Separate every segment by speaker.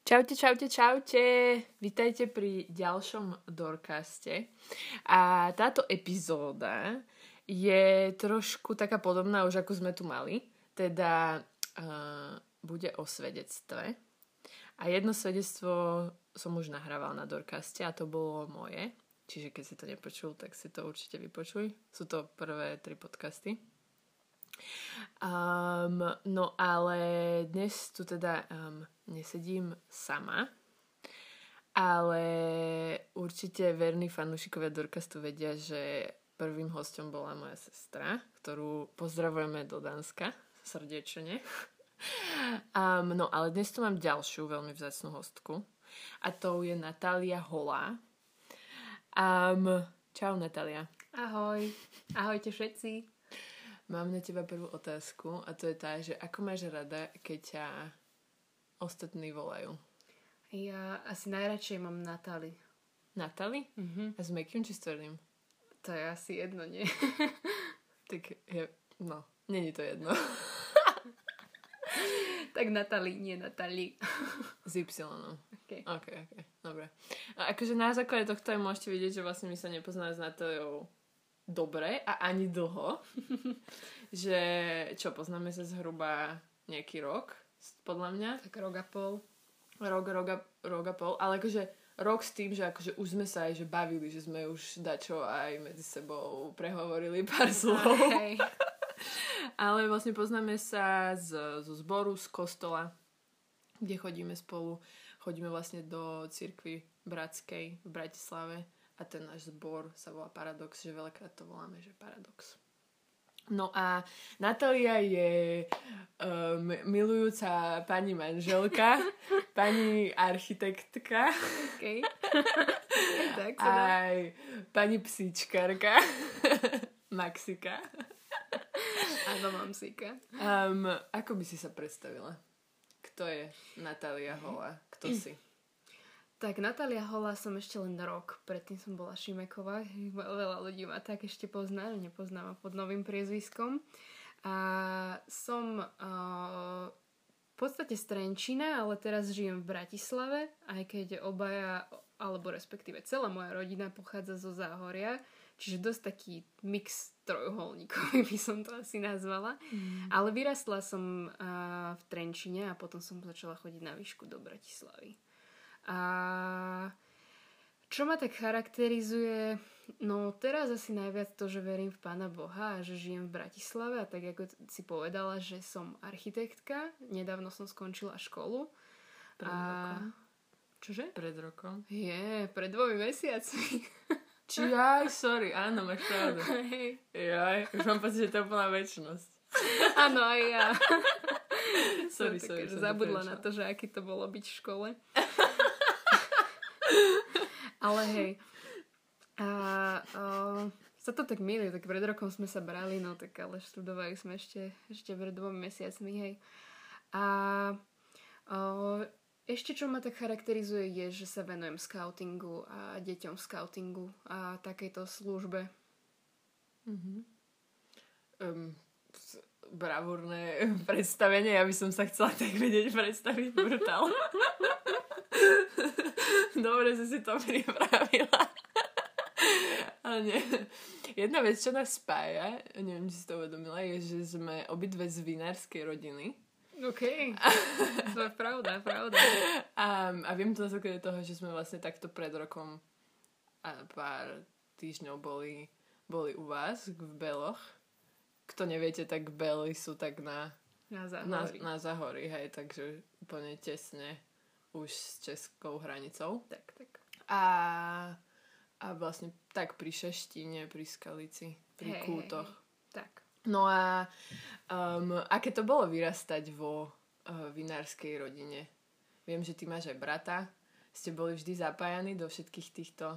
Speaker 1: Čaute, čaute, čaute. Vítajte pri ďalšom Dorkaste. A táto epizóda je trošku taká podobná už ako sme tu mali. Teda bude o svedectve. A jedno svedectvo som už nahrával na Dorkaste a to bolo moje. Čiže keď si to nepočul, tak si to určite vypočuj. Sú to prvé 3 podcasty. No ale dnes tu teda nesedím sama, ale určite verní fanúšikovia Dorkastu vedia, že prvým hosťom bola moja sestra, ktorú pozdravujeme do Dánska srdečne. No ale dnes tu mám ďalšiu veľmi vzácnu hostku a to je Natália Holá. Čau Natália.
Speaker 2: Ahoj, ahojte všetci.
Speaker 1: Mám na teba prvú otázku a to je tá, že ako máš rada, keď ťa ostatní volajú?
Speaker 2: Ja asi najradšej mám Natali.
Speaker 1: Natali?
Speaker 2: Mhm.
Speaker 1: A s mäkkým či s tvrdým?
Speaker 2: To je asi jedno, nie?
Speaker 1: Tak není to jedno.
Speaker 2: Tak Natali, nie Natali.
Speaker 1: S Y.
Speaker 2: Okay.
Speaker 1: Ok, dobre. A akože na základe tohto aj môžete vidieť, že vlastne my sa nepoznáme s Natáliou dobre a ani dlho. Že poznáme sa zhruba nejaký rok, podľa mňa.
Speaker 2: Tak rok a pol.
Speaker 1: Rok a pol, ale akože rok s tým, že akože už sme sa aj že bavili, že sme už dačo aj medzi sebou prehovorili pár slov.
Speaker 2: Okay.
Speaker 1: Ale vlastne poznáme sa zo zboru, z kostola, kde chodíme spolu. Chodíme vlastne do cirkvi bratskej v Bratislave. A ten náš zbor sa volá Paradox, že veľakrát to voláme, že Paradox. No a Natália je milujúca pani manželka, pani architektka,
Speaker 2: Okay. Tak
Speaker 1: aj pani psíčkarka, Maxika.
Speaker 2: Áno, mám psíka.
Speaker 1: Ako by si sa predstavila? Kto je Natália Holá? Kto si?
Speaker 2: Tak Natália Holá som ešte len rok. Predtým som bola Šimeková. Veľa ľudí ma tak ešte pozná. Nepoznám ma pod novým priezviskom. A som v podstate z Trenčína, ale teraz žijem v Bratislave. Aj keď obaja, alebo respektíve celá moja rodina pochádza zo Záhoria. Čiže dosť taký mix trojuholníkový by som to asi nazvala. Ale vyrastla som v Trenčíne a potom som začala chodiť na výšku do Bratislavy. A čo ma tak charakterizuje? No teraz asi najviac to, že verím v Pána Boha a že žijem v Bratislave a tak ako si povedala, že som architektka. Nedávno som skončila školu.
Speaker 1: Pred rokom.
Speaker 2: Čože?
Speaker 1: Pred rokom.
Speaker 2: Pred 2 mesiacmi.
Speaker 1: Sorry, áno, máš pravdu. Jaj, už mám pocit, že to bola večnosť.
Speaker 2: Áno, aj ja.
Speaker 1: Sorry.
Speaker 2: Zabudla na to, že aký to bolo byť v škole. Ale hej. Sa to tak mýli, tak pred rokom sme sa brali, no tak ale študovali sme ešte pred 2 mesiacmi, hej. Ešte čo ma tak charakterizuje je, že sa venujem skautingu a deťom skautingu a takejto službe.
Speaker 1: Bravúrne predstavenie, ja by som sa chcela tak vedieť predstaviť brutál. Dobre, si to pripravila. Ale nie. Jedna vec, čo nás spája, neviem, či si to uvedomila, je, že sme obidve z vinárskej rodiny.
Speaker 2: OK. To je pravda.
Speaker 1: A viem to na základe toho, že sme vlastne takto pred rokom a pár týždňov boli u vás v Beloch. Kto neviete, tak Bely sú tak na Záhorí, hej, takže úplne tesne už s českou hranicou.
Speaker 2: Tak.
Speaker 1: A vlastne tak pri Šeštine, pri Skalici, pri Kútoch.
Speaker 2: Tak.
Speaker 1: No a aké to bolo vyrastať vo vinárskej rodine? Viem, že ty máš aj brata. Ste boli vždy zapájani do všetkých týchto...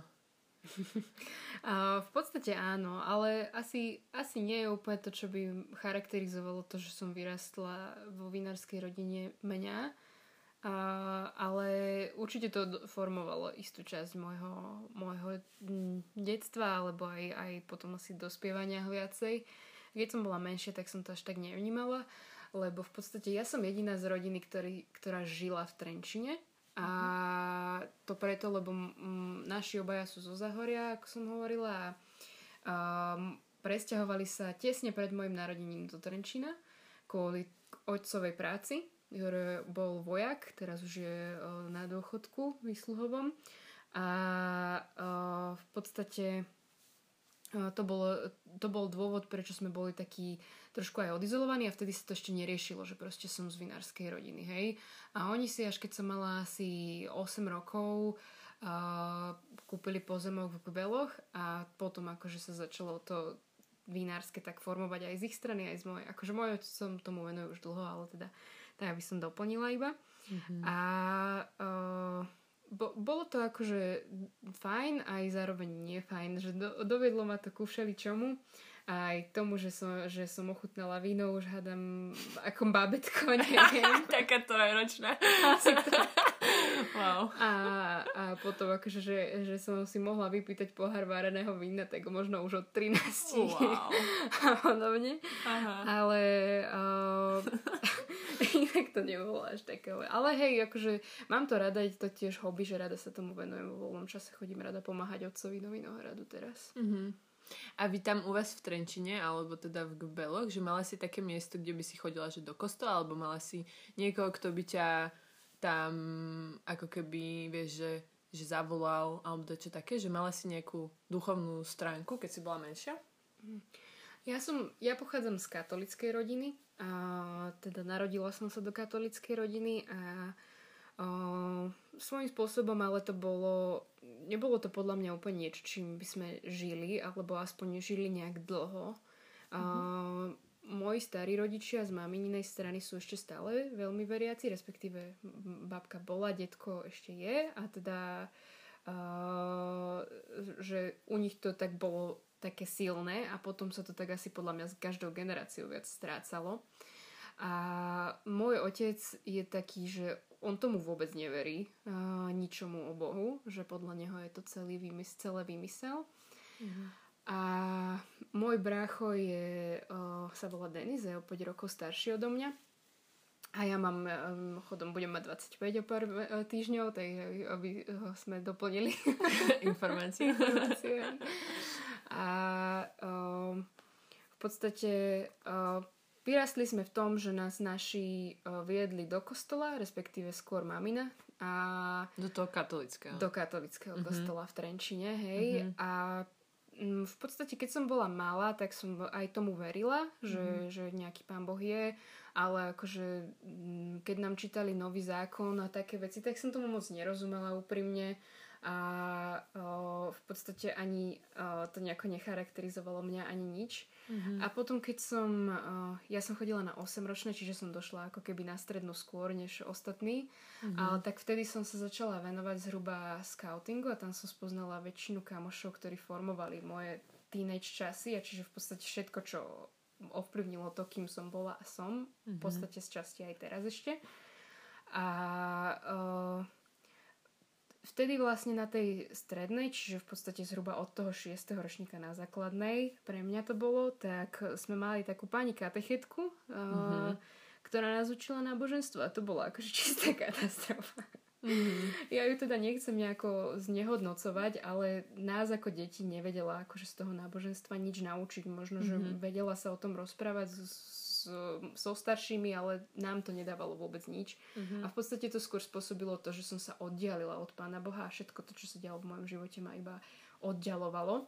Speaker 2: V podstate áno, ale asi nie je úplne to, čo by charakterizovalo to, že som vyrastla vo vinárskej rodine mňa. Ale určite to formovalo istú časť môjho detstva alebo aj potom asi dospievania viacej. Keď som bola menšia, tak som to až tak nevnímala, lebo v podstate ja som jediná z rodiny, ktorá žila v Trenčine A to preto, lebo naši obaja sú zo Zahoria, ako som hovorila, a presťahovali sa tesne pred mojim narodením do Trenčína kvôli otcovej práci, ktorý bol vojak, teraz už je na dôchodku výsluhovom. A v podstate to bol dôvod, prečo sme boli takí trošku aj odizolovaní a vtedy sa to ešte neriešilo, že proste som z vinárskej rodiny, hej. A oni si, až keď som mala asi 8 rokov, kúpili pozemok v Gbeloch a potom akože sa začalo to vinárske tak formovať aj z ich strany, aj z mojej. Akože môj otec som tomu venuje už dlho, ale teda tak by som doplnila iba. A bolo to akože fajn, aj zároveň nie fajn, že dovedlo ma to ku všeličomu. Aj tomu, že som ochutnala víno, už hádam ako bábätko, neviem.
Speaker 1: Taká trojročná. Wow.
Speaker 2: A potom akože, že som si mohla vypýtať pohár vareného vína, tak možno už od 13.
Speaker 1: Wow.
Speaker 2: A podobne.
Speaker 1: Aha.
Speaker 2: Ale inak to nebolo až také. Ale hej, akože mám to rada, je to tiež hobby, že rada sa tomu venujem vo voľnom čase. Chodím rada pomáhať otcovi do Vinohradu teraz.
Speaker 1: A vy tam u vás v Trenčine, alebo teda v Gbeloch, že mala si také miesto, kde by si chodila že do kostola, alebo mala si niekoho, kto by ťa tam ako keby, vieš, že zavolal, alebo čo také, že mala si nejakú duchovnú stránku, keď si bola menšia?
Speaker 2: Ja pochádzam z katolíckej rodiny, a teda narodila som sa do katolíckej rodiny a svojím spôsobom, ale nebolo to podľa mňa úplne niečo, čím by sme žili, alebo aspoň žili nejak dlho. Moji starí rodičia z mamininej strany sú ešte stále veľmi veriaci, respektíve babka bola, detko ešte je a teda že u nich to tak bolo také silné a potom sa to tak asi podľa mňa s každou generáciou viac strácalo. A môj otec je taký, že on tomu vôbec neverí, ničomu o Bohu, že podľa neho je to celé vymysel. A môj brácho sa volá Denis, je o 5 rokov starší odo mňa. A ja budem mať 25 o pár týždňov, tak aby sme doplnili
Speaker 1: informácie.
Speaker 2: A v podstate vyrastli sme v tom, že nás naši viedli do kostola, respektíve skôr mamina.
Speaker 1: Do toho katolického.
Speaker 2: Do katolického kostola v Trenčine, hej. A v podstate, keď som bola malá, tak som aj tomu verila, že nejaký pán Boh je, ale akože keď nám čítali Nový zákon a také veci, tak som tomu moc nerozumela úprimne a v podstate ani to nejako necharakterizovalo mňa ani nič. A potom keď ja som chodila na 8-ročné, čiže som došla ako keby na strednú skôr než ostatní, ale tak vtedy som sa začala venovať zhruba skautingu a tam som spoznala väčšinu kamošov, ktorí formovali moje teenage časy a čiže v podstate všetko, čo ovplyvnilo to, kým som bola a som, v podstate z časti aj teraz ešte. A vtedy vlastne na tej strednej, čiže v podstate zhruba od toho 6. ročníka na základnej, pre mňa to bolo, tak sme mali takú pani katechetku, ktorá nás učila náboženstvo a to bola akože čistá katastrofa. Ja ju teda nechcem nejako znehodnocovať, ale nás ako deti nevedela akože z toho náboženstva nič naučiť. Možno, že vedela sa o tom rozprávať so staršími, ale nám to nedávalo vôbec nič. A v podstate to skôr spôsobilo to, že som sa oddialila od Pána Boha a všetko to, čo sa dialo v mojom živote, ma iba oddialovalo.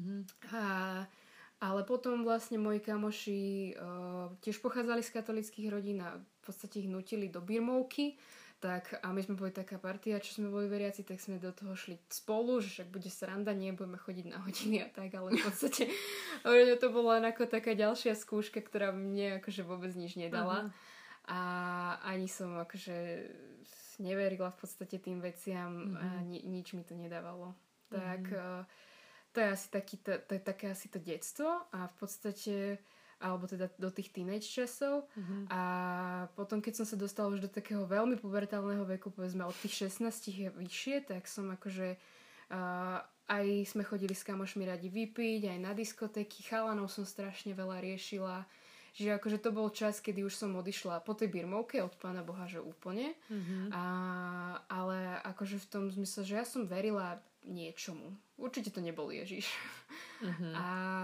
Speaker 2: Ale potom vlastne moji kamoši tiež pochádzali z katolických rodín a v podstate ich nutili do birmovky. Tak, a my sme boli taká partia, čo sme boli veriaci, tak sme do toho šli spolu, že však bude sranda, nebudeme chodiť na hodiny a tak, ale v podstate to bola ako taká ďalšia skúška, ktorá mne akože vôbec nič nedala. A ani som akože neverila v podstate tým veciam a nič mi to nedávalo. Tak to je asi také asi to detstvo a v podstate alebo teda do tých teenage časov. A potom, keď som sa dostala už do takého veľmi pubertálneho veku, povedzme od tých 16 vyššie, tak som akože aj sme chodili s kamošmi radi vypiť, aj na diskotéky, chalanov som strašne veľa riešila. Že akože to bol čas, kedy už som odišla po tej birmovke od Pána Boha, že úplne. Ale akože v tom zmysle, že ja som verila niečomu. Určite to nebol Ježiš. A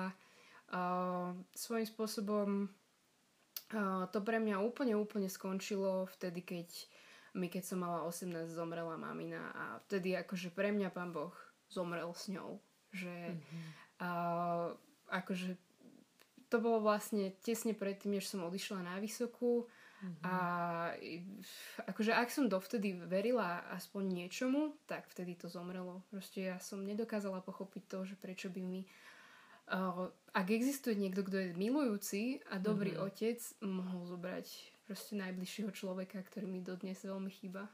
Speaker 2: svojím spôsobom to pre mňa úplne skončilo vtedy, keď som mala 18, zomrela mamina a vtedy akože pre mňa Pán Boh zomrel s ňou. Že akože to bolo vlastne tesne predtým, než som odišla na vysokú a akože ak som dovtedy verila aspoň niečomu, tak vtedy to zomrelo. Proste ja som nedokázala pochopiť to, že prečo by mi ak existuje niekto, kto je milujúci a dobrý otec, mohol zobrať proste najbližšieho človeka, ktorý mi dodnes veľmi chýba.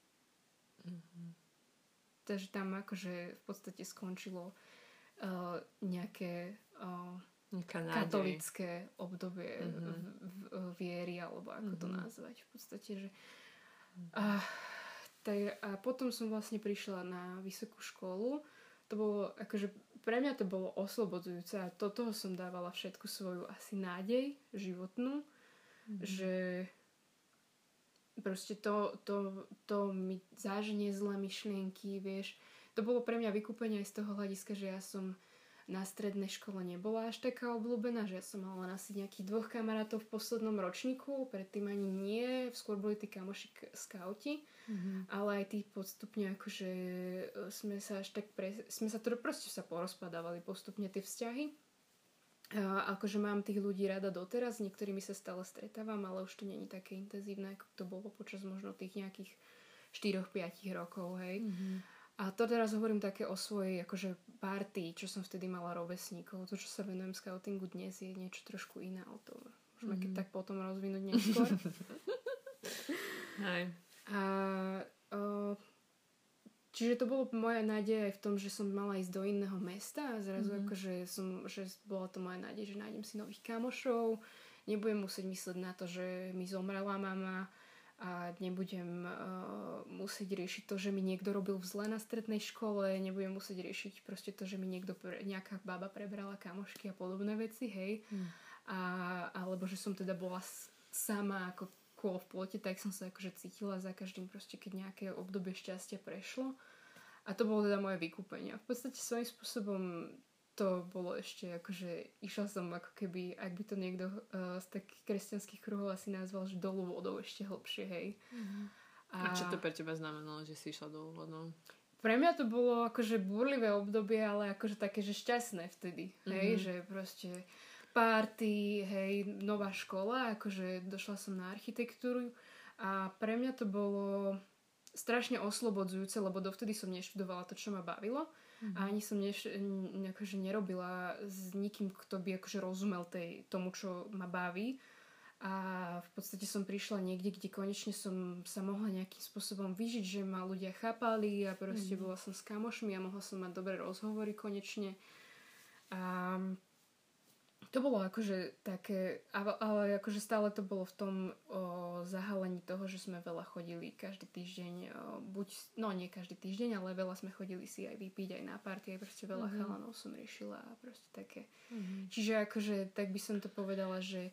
Speaker 2: Takže tam akože v podstate skončilo nejaké katolické obdobie viery, alebo ako to nazvať. V podstate, že a potom som vlastne prišla na vysokú školu. To bolo, akože pre mňa to bolo oslobodzujúce a do toho som dávala všetku svoju asi nádej životnú, že proste to mi záženie zlé myšlienky, vieš. To bolo pre mňa vykúpenie aj z toho hľadiska, že ja som na strednej škole nebola až taká obľúbená, že ja som mala asi nejakých 2 kamarátov v poslednom ročníku, predtým ani nie, skôr boli tí kamoši skauti, ale aj tí postupne akože sme sa proste sa porozpadávali postupne tie vzťahy. Akože mám tých ľudí rada doteraz, s niektorými sa stále stretávam, ale už to nie je také intenzívne, ako to bolo počas možno tých nejakých 4-5 rokov, hej. A to teraz hovorím také o svojej akože party, čo som vtedy mala rovesníkov. To, čo sa venujem scoutingu dnes, je niečo trošku iné, ale to môžeme keď tak potom rozvinúť neskôr.
Speaker 1: Hej.
Speaker 2: Čiže to bolo moja nádej aj v tom, že som mala ísť do iného mesta a zrazu akože že bola to moja nádej, že nájdem si nových kamošov, nebudem musieť myslieť na to, že mi zomrela mama a nebudem musieť riešiť to, že mi niekto robil zle na strednej škole, nebudem musieť riešiť proste to, že mi nejaká baba prebrala kamošky a podobné veci, hej. Alebo že som teda bola sama ako kôl v plote, tak som sa akože cítila za každým proste, keď nejaké obdobie šťastia prešlo. A to bolo teda moje vykúpenie. V podstate svojím spôsobom to bolo ešte akože išla som ako keby, ak by to niekto z takých kresťanských kruhov asi nazval, že dolu vodou ešte hlbšie, hej.
Speaker 1: A čo to pre teba znamenalo, že si išla dolu vodou?
Speaker 2: Pre mňa to bolo akože búrlivé obdobie, ale akože také, že šťastné vtedy, hej, že proste party, hej, nová škola, akože došla som na architektúru a pre mňa to bolo strašne oslobodzujúce, lebo dovtedy som neštudovala to, čo ma bavilo. A ani som akože nerobila s nikým, kto by akože rozumel tomu, čo ma baví. A v podstate som prišla niekde, kde konečne som sa mohla nejakým spôsobom vyžiť, že ma ľudia chápali a proste bola som s kamošmi a mohla som mať dobré rozhovory konečne. A to bolo akože také, ale akože stále to bolo v tom zahalení toho, že sme veľa chodili každý týždeň, nie každý týždeň, ale veľa sme chodili si aj vypiť, aj na party, aj proste veľa chalanov som riešila a proste také. Čiže akože tak by som to povedala, že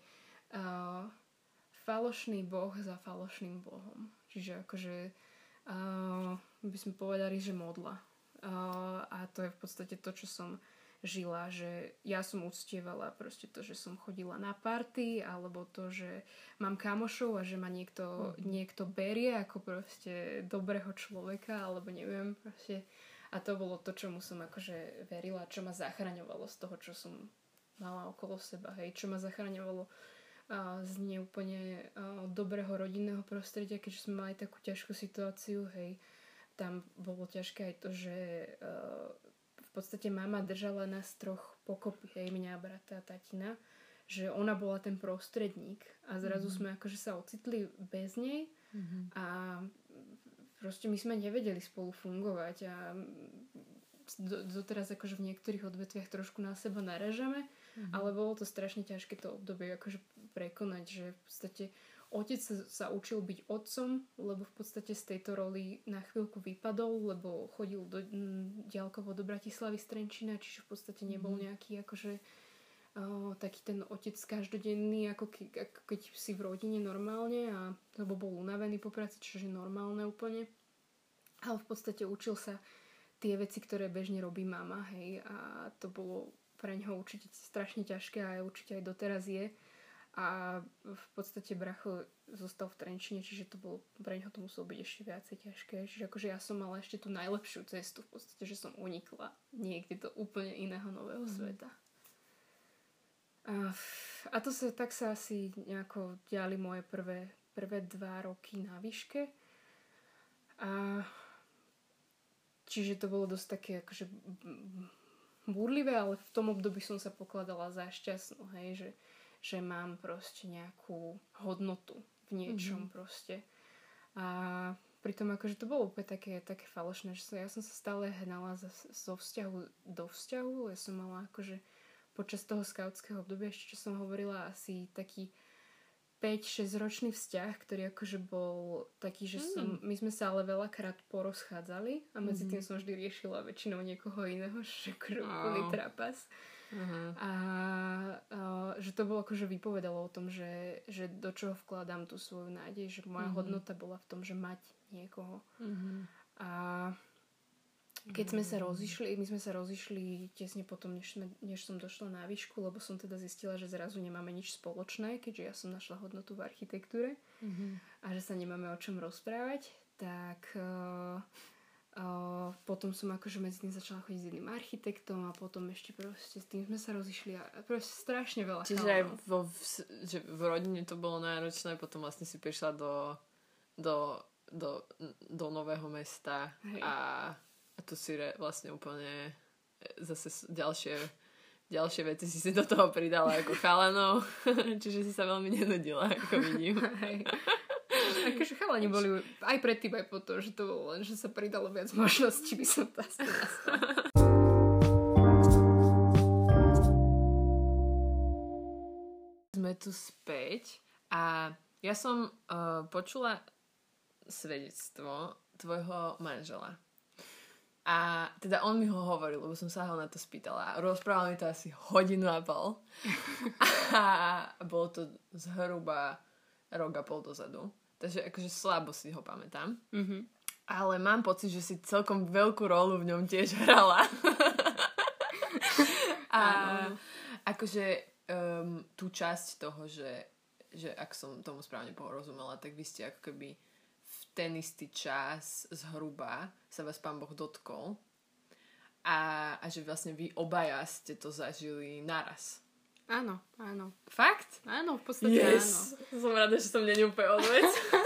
Speaker 2: falošný boh za falošným bohom. Čiže akože by sme povedali, že modla. A to je v podstate to, čo som žila, že ja som uctievala proste to, že som chodila na party, alebo to, že mám kamošov a že ma niekto berie ako proste dobrého človeka, alebo neviem proste. A to bolo to, čomu som akože verila, čo ma zachraňovalo z toho, čo som mala okolo seba, hej, čo ma zachraňovalo z neúplne dobrého rodinného prostredia, keďže sme mali takú ťažkú situáciu, hej. Tam bolo ťažké aj to, že v podstate mama držala nás troch pokopy, hej, mňa, brata a tatina, že ona bola ten prostredník a zrazu sme akože sa ocitli bez nej a proste my sme nevedeli spolu fungovať a doteraz akože v niektorých odvetviach trošku na seba naražame, ale bolo to strašne ťažké to obdobie akože prekonať, že v podstate otec sa učil byť otcom, lebo v podstate z tejto roli na chvíľku vypadol, lebo chodil diaľkovo do Bratislavy z Trenčína, čiže v podstate nebol nejaký akože taký ten otec každodenný, ako keď si v rodine normálne, lebo bol unavený po práci, čiže normálne úplne. Ale v podstate učil sa tie veci, ktoré bežne robí mama, hej, a to bolo pre neho určite strašne ťažké a určite aj doteraz je. A v podstate bracho zostal v Trenčine, čiže to bolo, pre neho to muselo byť ešte viacej ťažké. Čiže akože ja som mala ešte tú najlepšiu cestu v podstate, že som unikla niekde do úplne iného nového sveta. A to tak sa asi nejako diali moje prvé 2 roky na výške. A čiže to bolo dosť také akože búrlivé, ale v tom období som sa pokladala za šťastnú, hej, že mám proste nejakú hodnotu v niečom proste. A pritom akože to bolo úplne také falošné, že ja som sa stále hnala zo vzťahu do vzťahu. Ja som mala akože počas toho skautského obdobia, ešte čo som hovorila, asi taký 5-6 ročný vzťah, ktorý akože bol taký, že my sme sa ale veľakrát porozchádzali a medzi tým som vždy riešila väčšinou niekoho iného, že akože úplný trapas. A že to bolo akože vypovedalo o tom, že do čoho vkladám tú svoju nádej, že moja hodnota bola v tom, že mať niekoho. A keď my sme sa rozišli tesne potom, než som došla na výšku, lebo som teda zistila, že zrazu nemáme nič spoločné, keďže ja som našla hodnotu v architektúre a že sa nemáme o čom rozprávať, tak potom som akože medzi tým začala chodiť s iným architektom a potom ešte proste s tým sme sa rozišli a proste strašne veľa.
Speaker 1: Čiže aj v rodine to bolo náročné, potom vlastne si prišla do nového mesta a tu si vlastne úplne zase ďalšie veci si do toho pridala ako chalanov, čiže si sa veľmi nenudila, ako vidím.
Speaker 2: Akože chalani boli aj predtým, aj po to, že to bolo len, že sa pridalo viac možností, by som to asi nazvala.
Speaker 1: Sme tu späť a ja som počula svedectvo tvojho manžela. A teda on mi ho hovoril, lebo som sa ho na to spýtala. Rozprával mi to asi 1.5 hodiny. A bolo to zhruba 1.5 roka dozadu. Takže akože slabo si ho pamätám. Ale mám pocit, že si celkom veľkú rolu v ňom tiež hrala. A akože tú časť toho, že ak som tomu správne porozumela, tak vy ste ako keby ten istý čas zhruba sa vás Pán Boh dotkol a že vlastne vy obaja ste to zažili naraz.
Speaker 2: Áno.
Speaker 1: Fakt?
Speaker 2: Áno, v podstate áno.
Speaker 1: Som rada, že som nie úplne odvec.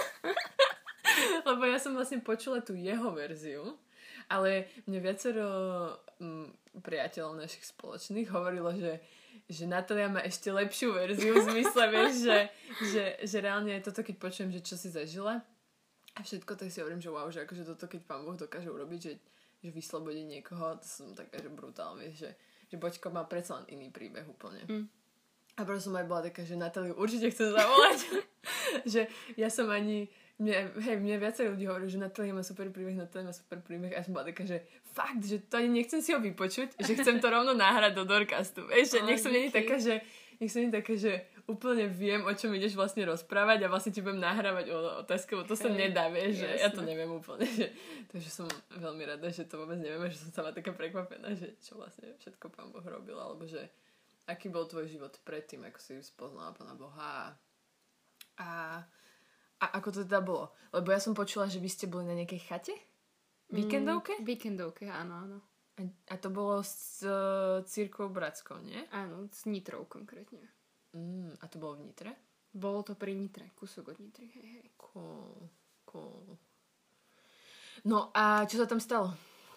Speaker 1: Lebo ja som vlastne počula tú jeho verziu, ale mne viacero priateľov našich spoločných hovorilo, že Natália má ešte lepšiu verziu v zmysle, vieš, že reálne je toto, keď počujem, že čo si zažila a všetko, tak si hovorím, že wow, že akože toto, keď Pán Boh dokáže urobiť, že vyslobodí niekoho, to som taká, že brutálne, že Bočko má predsa len iný príbeh úplne. A preto som aj bola taká, že Natáliu určite chcem zavolať. Že ja som mne viacej ľudí hovorí, že Natália má super príbeh a som bola taká, že fakt, že to ani nechcem si ho vypočuť, že chcem to rovno nahrať do Dorcastu. Vieš, že nech som nie taká, že úplne viem, o čom ideš vlastne rozprávať a vlastne ti budem nahrávať o otázke, lebo to sa nedá, vieš, že ja to neviem úplne. Takže som veľmi rada, že to vôbec neviem, že som sama taká prekvapená, že čo vlastne všetko Pán Boh robil, alebo že aký bol tvoj život predtým, ako si spoznala Pána Boha a ako to teda bolo? Lebo ja som počula, že vy ste boli na nejakej chate? Víkendovke?
Speaker 2: Víkendovke, áno.
Speaker 1: A to bolo s cirkvou bratskou, nie?
Speaker 2: Áno, s Nitrou konkrétne.
Speaker 1: A to bolo v Nitre?
Speaker 2: Bolo to pri Nitre, kúsok od Nitry, hej.
Speaker 1: Cool. No a čo sa tam stalo?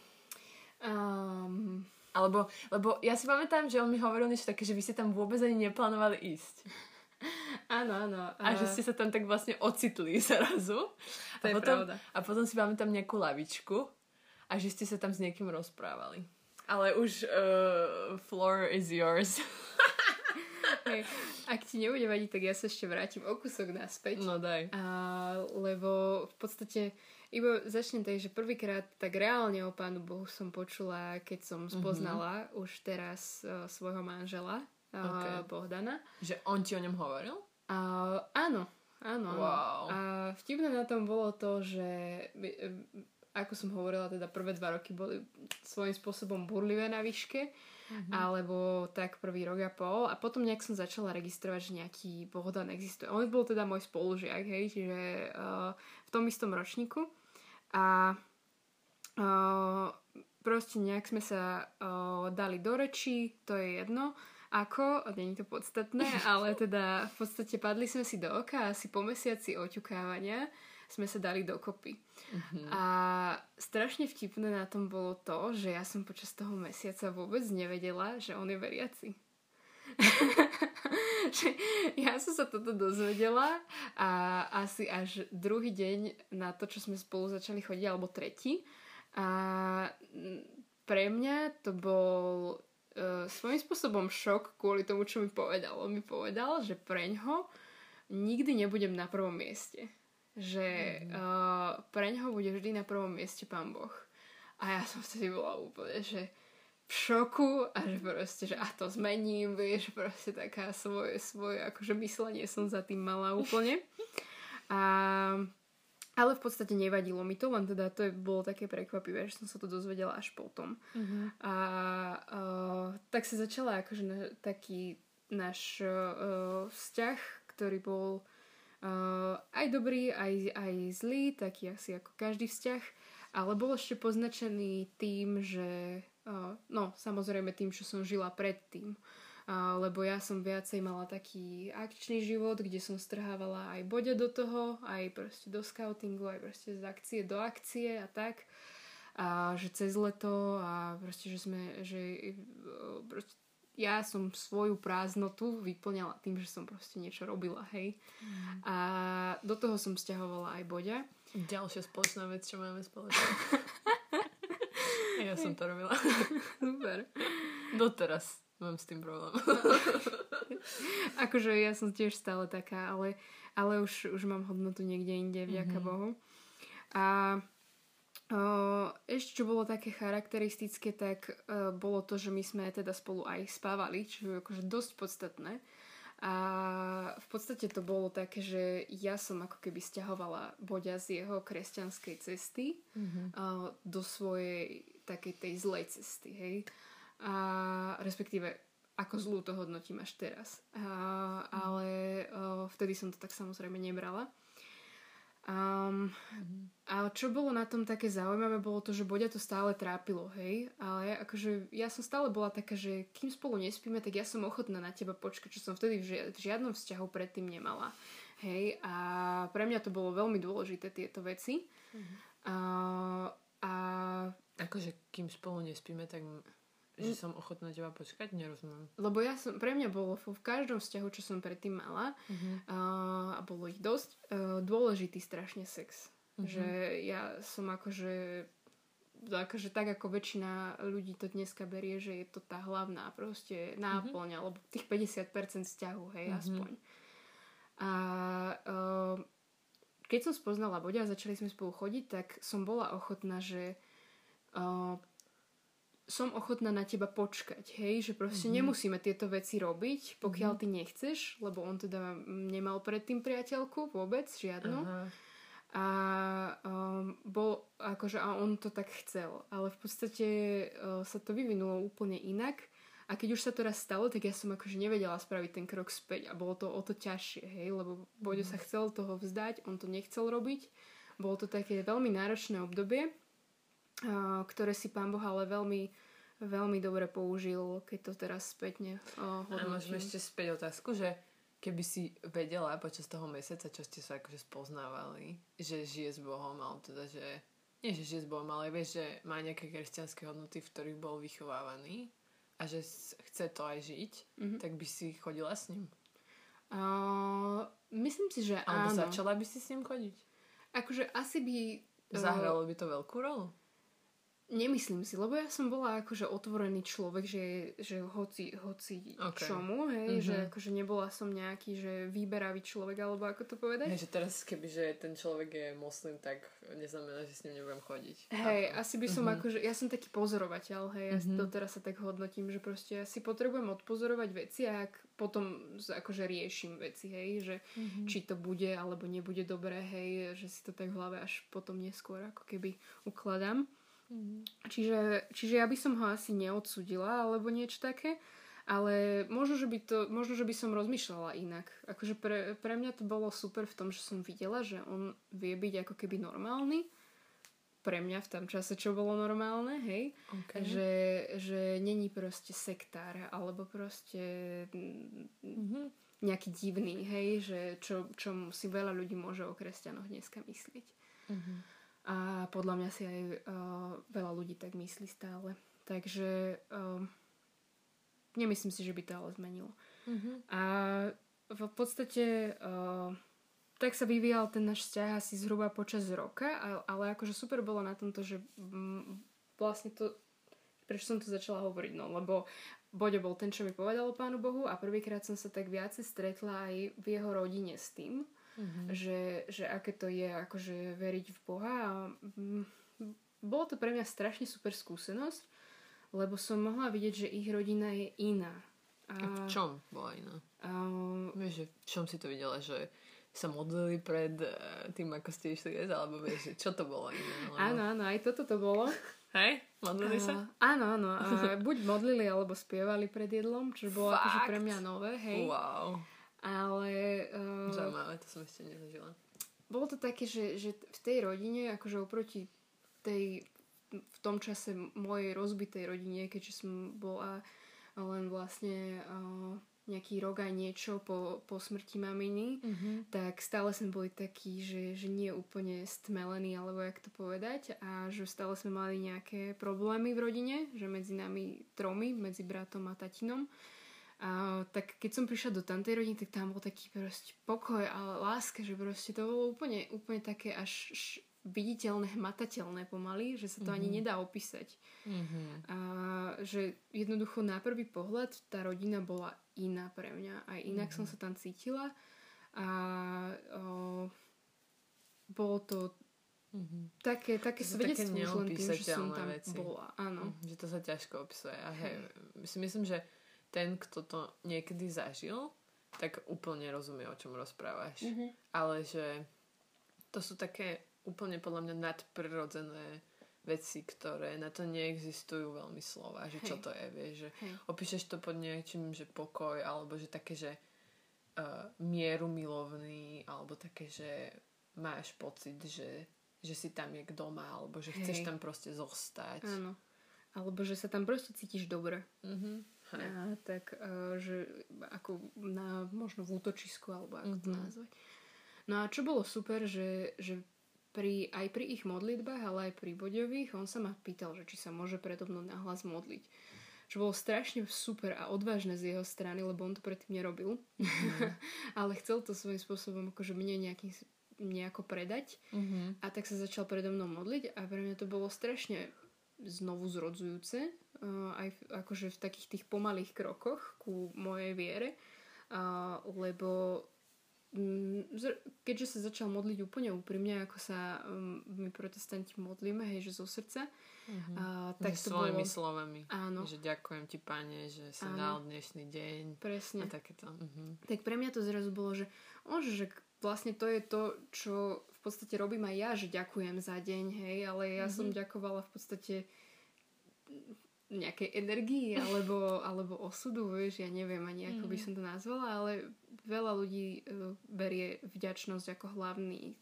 Speaker 1: Lebo ja si pamätám, že on mi hovoril niečo také, že vy ste tam vôbec ani neplánovali ísť.
Speaker 2: Áno.
Speaker 1: A že ste sa tam tak vlastne ocitli zrazu.
Speaker 2: To je pravda.
Speaker 1: A potom si pamätám nejakú lavičku a že ste sa tam s niekým rozprávali. Ale už floor is yours.
Speaker 2: Hej. Ak ti nebude vadiť, tak ja sa ešte vrátim o kúsok naspäť.
Speaker 1: No daj.
Speaker 2: Lebo v podstate iba začnem tak, že prvýkrát tak reálne o Pánu Bohu som počula, keď som spoznala už teraz svojho manžela. Bohdana.
Speaker 1: Že on ti o ňom hovoril?
Speaker 2: Áno.
Speaker 1: Wow.
Speaker 2: A vtipné na tom bolo to, že ako som hovorila, teda prvé 2 roky boli svojím spôsobom burlivé na výške, alebo tak prvý rok a pol. A potom nejak som začala registrovať, že nejaký Bohdan existuje. On bol teda môj spolužiak, hej, čiže v tom istom ročníku. A proste nejak sme sa dali do rečí, to je jedno. Ako, nie je to podstatné, ale teda v podstate padli sme si do oka a asi po mesiaci oťukávania sme sa dali dokopy. A strašne vtipné na tom bolo to, že ja som počas toho mesiaca vôbec nevedela, že on je veriaci. Že ja som sa toto dozvedela a asi až druhý deň na to, čo sme spolu začali chodiť, alebo tretí. A pre mňa to bol svojím spôsobom šok kvôli tomu, čo mi povedal. On mi povedal, že preňho nikdy nebudem na prvom mieste. Že preňho bude vždy na prvom mieste Pán Boh. A ja som vtedy bola úplne, že v šoku a že proste, že to zmením, vieš, proste taká svoje akože myslenie som za tým mala úplne. Ale v podstate nevadilo mi to, len teda to bolo také prekvapivé, že som sa to dozvedela až potom. Tak sa začala akože taký náš vzťah, ktorý bol aj dobrý, aj zlý, taký asi ako každý vzťah, ale bol ešte poznačený tým, že samozrejme tým, čo som žila predtým. Lebo ja som viacej mala taký akčný život, kde som strhávala aj Boďa do toho, aj proste do scoutingu, aj proste z akcie do akcie a tak. A že cez leto a proste, proste ja som svoju prázdnotu vyplňala tým, že som proste niečo robila, hej. A do toho som sťahovala aj Boďa.
Speaker 1: Ďalšia spoločná vec, čo máme spoločné. Ja som to robila.
Speaker 2: Super.
Speaker 1: Doteraz mám s tým problém.
Speaker 2: Akože ja som tiež stále taká, ale už mám hodnotu niekde inde, vďaka Bohu. A ešte čo bolo také charakteristické, tak bolo to, že my sme teda spolu aj spávali, čo je akože dosť podstatné. A v podstate to bolo také, že ja som ako keby sťahovala Boďa z jeho kresťanskej cesty do svojej takej tej zlej cesty, hej. A respektíve ako zlú to hodnotím až teraz. Ale vtedy som to tak samozrejme nebrala. A čo bolo na tom také zaujímavé, bolo to, že Boďa to stále trápilo, hej. Ale akože ja som stále bola taká, že kým spolu nespíme, tak ja som ochotná na teba počkať, čo som vtedy v žiadnom vzťahu predtým nemala. Hej. A pre mňa to bolo veľmi dôležité, tieto veci.
Speaker 1: Akože kým spolu nespíme, tak že som ochotná teba počkať? Nerozumiem.
Speaker 2: Lebo pre mňa bolo v každom vzťahu, čo som predtým mala, a bolo ich dosť, dôležitý strašne sex. Že ja som akože tak ako väčšina ľudí to dneska berie, že je to tá hlavná proste náplň, alebo tých 50% vzťahu, hej, aspoň. A keď som spoznala Boďa a začali sme spolu chodiť, tak som bola ochotná, že som ochotná na teba počkať, hej, že proste nemusíme tieto veci robiť, pokiaľ ty nechceš, lebo on teda nemal predtým priateľku vôbec, žiadnu. A on to tak chcel, ale v podstate sa to vyvinulo úplne inak a keď už sa to raz stalo, tak ja som akože nevedela spraviť ten krok späť a bolo to o to ťažšie, hej, lebo Boďo sa chcel toho vzdať, on to nechcel robiť, bolo to také veľmi náročné obdobie, ktoré si Pán Boh ale veľmi, veľmi dobre použil, keď to teraz spätne hodnotím.
Speaker 1: A môžeme ešte späť otázku, že keby si vedela počas toho mesiaca, čo ste sa akože spoznávali, že žije s Bohom, ale teda, že nie, že žije s Bohom, ale vieš, že má nejaké kresťanské hodnoty, v ktorých bol vychovávaný a že chce to aj žiť, tak by si chodila s ním?
Speaker 2: Myslím si, že
Speaker 1: Alebo
Speaker 2: áno.
Speaker 1: začala by si s ním chodiť?
Speaker 2: Akože asi by...
Speaker 1: Zahralo by to veľkú rolu?
Speaker 2: Nemyslím si, lebo ja som bola akože otvorený človek, že hoci čomu, hej, že akože nebola som nejaký, že výberavý človek, alebo ako to povedať.
Speaker 1: Hej, že teraz kebyže ten človek je moslim, tak neznamená, že s ním nebudem chodiť.
Speaker 2: Hej, asi by som akože, ja som taký pozorovateľ, hej, ja doteraz sa tak hodnotím, že proste ja si potrebujem odpozorovať veci a ak potom akože riešim veci, hej, že či to bude alebo nebude dobré, hej, že si to tak v hlave až potom neskôr ako keby ukladám. Čiže ja by som ho asi neodsúdila alebo niečo také, ale možno, že by som rozmýšľala inak. Akože pre mňa to bolo super v tom, že som videla, že on vie byť ako keby normálny. Pre mňa v tom čase, čo bolo normálne, hej. Okay. Že není proste sektár, alebo proste nejaký divný, hej, že čo si veľa ľudí môže o kresťanoch dneska myslieť. A podľa mňa si aj veľa ľudí tak myslí stále. Takže nemyslím si, že by to ale zmenilo. A v podstate tak sa vyvíjal ten náš vzťah asi zhruba počas roka, ale akože super bolo na tomto, že vlastne to, prečo som to začala hovoriť, no lebo Boďo bol ten, čo mi povedal o Pánu Bohu a prvýkrát som sa tak viacej stretla aj v jeho rodine s tým, že aké to je akože veriť v Boha a bolo to pre mňa strašne super skúsenosť, lebo som mohla vidieť, že ich rodina je iná.
Speaker 1: A v čom bola iná? Vieš, že v čom si to videla, že sa modlili pred tým, ako ste išli jesť, alebo vieš, čo to bolo iné? Lebo...
Speaker 2: Áno, aj toto to bolo.
Speaker 1: Hej? Modlili sa?
Speaker 2: Áno. Buď modlili, alebo spievali pred jedlom, čo bolo akože pre mňa nové, hej.
Speaker 1: Wow.
Speaker 2: Ale...
Speaker 1: Zaujímavé, to som ešte nezažila.
Speaker 2: Bolo to také, že v tej rodine, akože oproti v tom čase mojej rozbitej rodine, keďže som bola len vlastne nejaký rok aj niečo po smrti maminy, tak stále sme boli takí, že nie úplne stmelení, alebo jak to povedať, a že stále sme mali nejaké problémy v rodine, že medzi nami tromi, medzi bratom a tatinom. A tak keď som prišla do tamtej rodiny, tak tam bol taký proste pokoj a láska, že proste to bolo úplne také až viditeľné, hmatateľné pomaly, že sa to ani nedá opísať. A že jednoducho na prvý pohľad tá rodina bola iná pre mňa. Aj inak som sa tam cítila. A bolo to také svedectvo už len tým, že som tam bola. Áno.
Speaker 1: Že to sa ťažko opisuje. A hej, myslím, že ten, kto to niekedy zažil, tak úplne rozumie, o čom rozprávaš. Ale že to sú také úplne podľa mňa nadprirodzené veci, ktoré na to neexistujú veľmi slova, že čo to je, vieš, že opíšeš to pod niečím, že pokoj, alebo že také, že mieru milovný, alebo také, že máš pocit, že si tam jak doma, alebo že chceš tam proste zostať.
Speaker 2: Áno. Alebo že sa tam proste cítiš dobre. Tak, že ako možno v útočisku, alebo ako to nazvať. No a čo bolo super, že aj pri ich modlitbách, ale aj pri Boďových, on sa ma pýtal, že či sa môže predo mnou nahlas modliť. Čo bolo strašne super a odvážne z jeho strany, lebo on to predtým nerobil. Ale chcel to svojím spôsobom akože mne nejako predať. A tak sa začal predo mnou modliť a pre mňa to bolo strašne znovu zrodzujúce, aj akože v takých tých pomalých krokoch ku mojej viere, lebo keďže sa začal modliť úplne úprimne, ako sa my protestanti modlíme, hej, že zo srdca, tak to
Speaker 1: svojimi
Speaker 2: bolo...
Speaker 1: slovami.
Speaker 2: Áno.
Speaker 1: Že ďakujem ti, Pane, že si dal dnešný deň.
Speaker 2: Presne.
Speaker 1: A takéto.
Speaker 2: Tak pre mňa to zrazu bolo, že vlastne to je to, čo v podstate robím aj ja, že ďakujem za deň, hej, ale ja som ďakovala v podstate nejakej energii alebo osudu, vieš, ja neviem ani ako by som to nazvala, ale veľa ľudí berie vďačnosť ako hlavný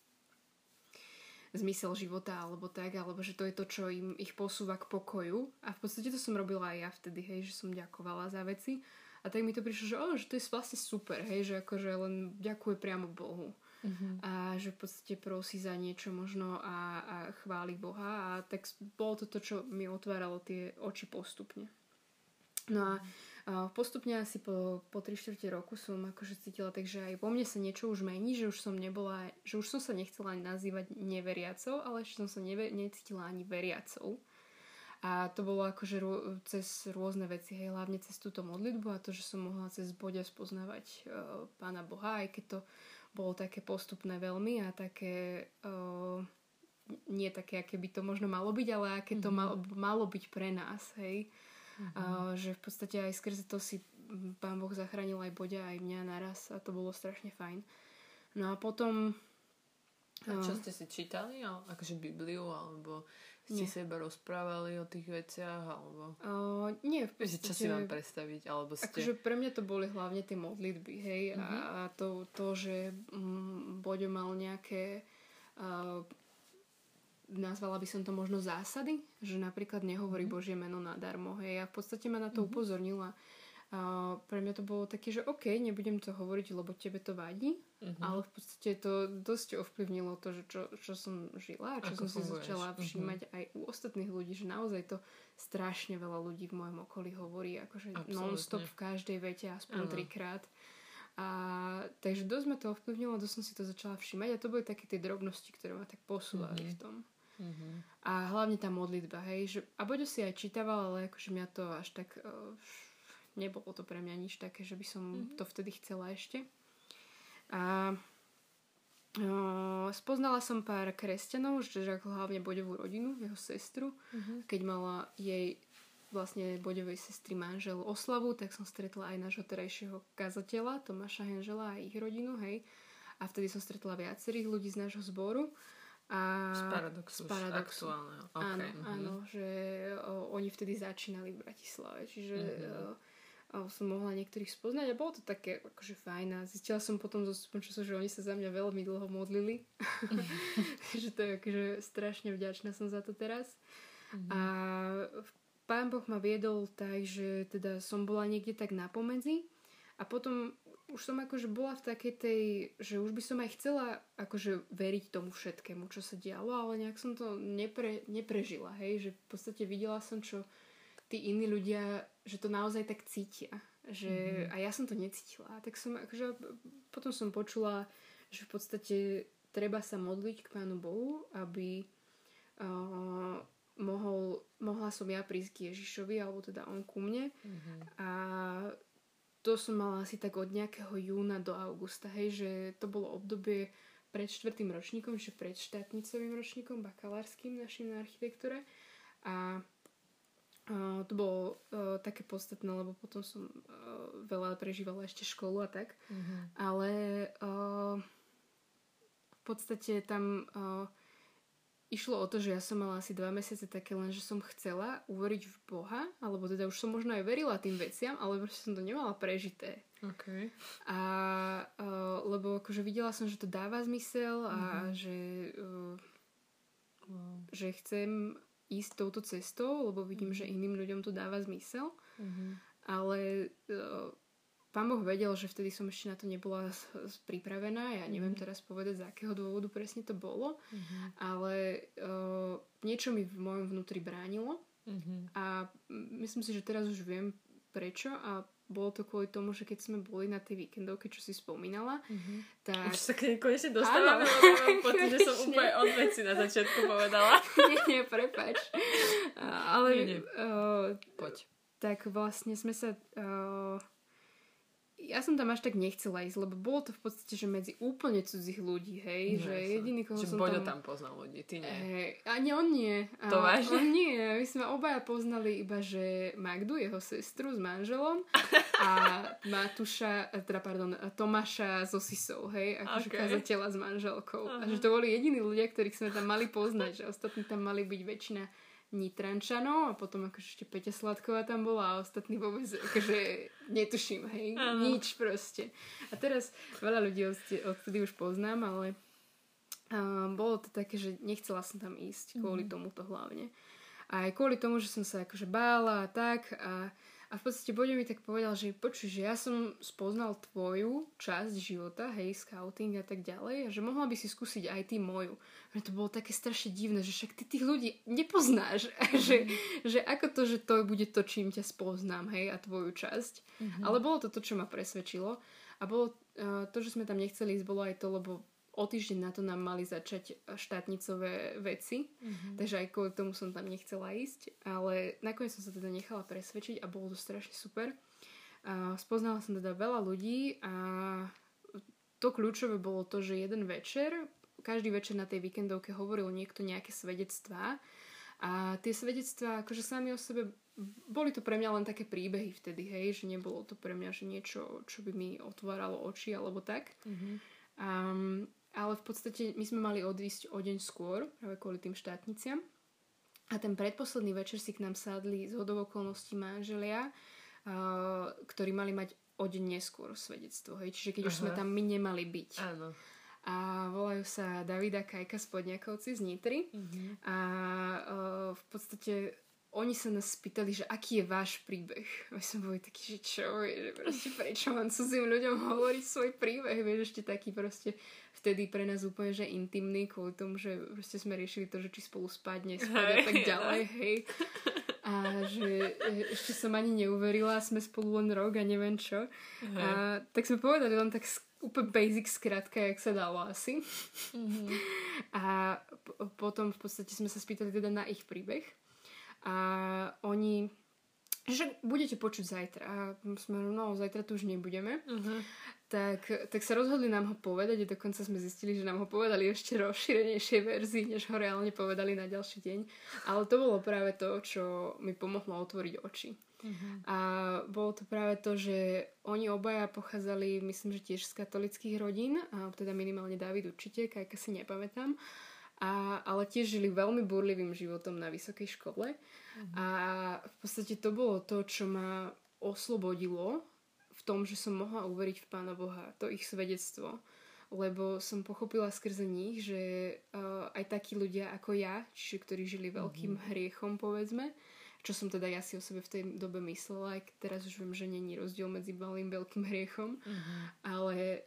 Speaker 2: zmysel života alebo tak, alebo že to je to, čo ich posúva k pokoju, a v podstate to som robila aj ja vtedy, hej, že som ďakovala za veci a tak mi to prišlo, že to je vlastne super, hej, že akože len ďakuje priamo Bohu. A že v podstate prosí za niečo možno a chváli Boha, a tak bolo to, čo mi otváralo tie oči postupne. No a postupne asi po 3/4 roku som akože cítila, takže aj po mne sa niečo už mení, že už som sa nechcela ani nazývať neveriacou, ale ešte som sa necítila ani veriacou. A to bolo akože cez rôzne veci, hej, hlavne cez túto modlitbu a to, že som mohla cez Boďa spoznávať Pána Boha, aj keď to bolo také postupné veľmi a také nie také, aké by to možno malo byť, ale aké to malo byť pre nás, hej. Že v podstate aj skrze to si Pán Boh zachránil aj Boďa, aj mňa naraz a to bolo strašne fajn. No a potom...
Speaker 1: A čo ste si čítali? Akože Bibliu, alebo ste sa iba rozprávali o tých veciach, alebo...
Speaker 2: Nie, v podstate...
Speaker 1: Čo si mám predstaviť, alebo ste...
Speaker 2: Akože pre mňa to boli hlavne tie modlitby, hej, a to, že Boďo mal nejaké... nazvala by som to možno zásady, že napríklad nehovorí Božie meno nadarmo, hej, a v podstate ma na to upozornila. Pre mňa to bolo také, že OK, nebudem to hovoriť, lebo tebe to vadí, ale v podstate to dosť ovplyvnilo to, že čo som žila a čo som si začala všímať aj u ostatných ľudí, že naozaj to strašne veľa ľudí v mojom okolí hovorí, akože non-stop v každej vete aspoň 3-krát. Takže dosť ma to ovplyvnilo, dosť som si to začala všímať a to boli také tie drobnosti, ktoré ma tak posúvali v tom. A hlavne tá modlitba, hej, že a Boďo si aj čítaval, ale akože mňa to až tak... nebolo to pre mňa nič také, že by som to vtedy chcela ešte. A spoznala som pár kresťanov, že hlavne Boďovú rodinu, jeho sestru. Keď mala jej vlastne Boďovej sestry manžel oslavu, tak som stretla aj nášho terajšieho kazateľa, Tomáša Henžela a ich rodinu, hej. A vtedy som stretla viacerých ľudí z nášho zboru.
Speaker 1: Z Paradoxu. Aktuálneho. Okay.
Speaker 2: Áno, že oni vtedy začínali v Bratislave, čiže som mohla niektorých spoznať a bolo to také akože fajn a zistila som potom zo času, že oni sa za mňa veľmi dlho modlili. Že to je akože strašne vďačná som za to teraz. A Pán Boh ma viedol tak, že teda som bola niekde tak napomedzi a potom už som akože bola v takej tej, že už by som aj chcela akože veriť tomu všetkému, čo sa dialo, ale nejak som to neprežila, hej, že v podstate videla som, čo tí iní ľudia, že to naozaj tak cítia, že a ja som to necítila, tak som akože potom som počula, že v podstate treba sa modliť k Pánu Bohu, aby mohla som ja prísť k Ježišovi, alebo teda on ku mne a to som mala asi tak od nejakého júna do augusta, hej, že to bolo obdobie pred 4. ročníkom, že pred štátnicovým ročníkom, bakalárským našim na architektúre a to bolo také podstatné, lebo potom som veľa prežívala ešte školu a tak, ale v podstate tam išlo o to, že ja som mala asi 2 mesiace také len, že som chcela uveriť v Boha, alebo teda už som možno aj verila tým veciam, ale proste som to nemala prežité.
Speaker 1: Okay.
Speaker 2: A lebo akože videla som, že to dáva zmysel a že chcem ísť touto cestou, lebo vidím, že iným ľuďom to dáva zmysel. Ale Pán Boh vedel, že vtedy som ešte na to nebola pripravená. Ja neviem teraz povedať, z akého dôvodu presne to bolo. Ale niečo mi v mojom vnútri bránilo. A myslím si, že teraz už viem prečo. A bolo to kvôli tomu, že keď sme boli na tej víkendovke, čo si spomínala, tak...
Speaker 1: Už sa k nej konečne dostávame, lebo mám pocit, že som úplne od veci na začiatku povedala.
Speaker 2: Nie, prepáč. Ale...
Speaker 1: Poď.
Speaker 2: Tak vlastne sme sa... Ja som tam až tak nechcela ísť, lebo bolo to v podstate, že medzi úplne cudzích ľudí, hej, že jediný, koho som
Speaker 1: Boďo tam poznal ľudí, ty nie.
Speaker 2: Ani on nie.
Speaker 1: To vážne?
Speaker 2: On nie. My sme obaja poznali iba, že Magdu, jeho sestru s manželom a Tomáša so Sisou, hej, akože kazateľa s manželkou. A že to boli jediní ľudia, ktorých sme tam mali poznať, že ostatní tam mali byť väčšina Nitrančanov a potom akože ešte Peťa Sladková tam bola a ostatní vôbec akože netuším, hej, nič proste. A teraz veľa ľudí odtedy už poznám, ale bolo to také, že nechcela som tam ísť kvôli tomuto hlavne. A aj kvôli tomu, že som sa akože bála a tak a v podstate Boďo mi tak povedal, že počuj, že ja som spoznal tvoju časť života, hej, scouting a tak ďalej a že mohla by si skúsiť aj ty moju. Že to bolo také strašne divné, že však ty tých ľudí nepoznáš. Že ako to, že to bude to, čím ťa spoznám, hej, a tvoju časť. Ale bolo to, čo ma presvedčilo. A bolo to, že sme tam nechceli ísť, bolo aj to, lebo o týždeň na to nám mali začať štátnicové veci, takže aj kvôli tomu som tam nechcela ísť, ale nakoniec som sa teda nechala presvedčiť a bolo to strašne super. Spoznala som teda veľa ľudí a to kľúčové bolo to, že jeden večer, každý večer na tej víkendovke hovoril niekto nejaké svedectvá a tie svedectvá akože sami o sebe boli to pre mňa len také príbehy vtedy, hej, že nebolo to pre mňa, že niečo, čo by mi otváralo oči alebo tak. Ale v podstate my sme mali odísť o deň skôr, práve kvôli tým štátniciam. A ten predposledný večer si k nám sadli zhodou okolností manželia, ktorí mali mať o deň neskôr svedectvo, hej, čiže keď už sme tam my nemali byť.
Speaker 1: Áno.
Speaker 2: A volajú sa Davida Kajka Spodňakovci z Nitry a v podstate oni sa nás spýtali, že aký je váš príbeh. My sme boli takí, že čo, že proste prečo mám cudzým ľuďom hovoriť svoj príbeh, vieš, ešte taký proste vtedy pre nás úplne, že intimný, kvôli tomu, že proste sme riešili to, že či spolu spať, nespať a tak ďalej, hej. A že ešte som ani neuverila, sme spolu len rok a neviem čo. A tak sme povedali len tak úplne basic skratka, jak sa dalo asi. A potom v podstate sme sa spýtali teda na ich príbeh. A oni, že budete počuť zajtra. A sme, no zajtra tu už nebudeme. Tak sa rozhodli nám ho povedať a dokonca sme zistili, že nám ho povedali ešte rozšírenejšej verzii, než ho reálne povedali na ďalší deň. Ale to bolo práve to, čo mi pomohlo otvoriť oči. A bolo to práve to, že oni obaja pochádzali, myslím, že tiež z katolických rodín, a teda minimálne Dávid určite, Kajka si nepamätám. Ale tiež žili veľmi burlivým životom na vysokej škole a v podstate to bolo to, čo ma oslobodilo v tom, že som mohla uveriť v Pána Boha, to ich svedectvo, lebo som pochopila skrze nich, že aj takí ľudia ako ja, čiže ktorí žili veľkým hriechom, povedzme, čo som teda ja si o sebe v tej dobe myslela, aj teraz už viem, že není rozdiel medzi malým veľkým hriechom, ale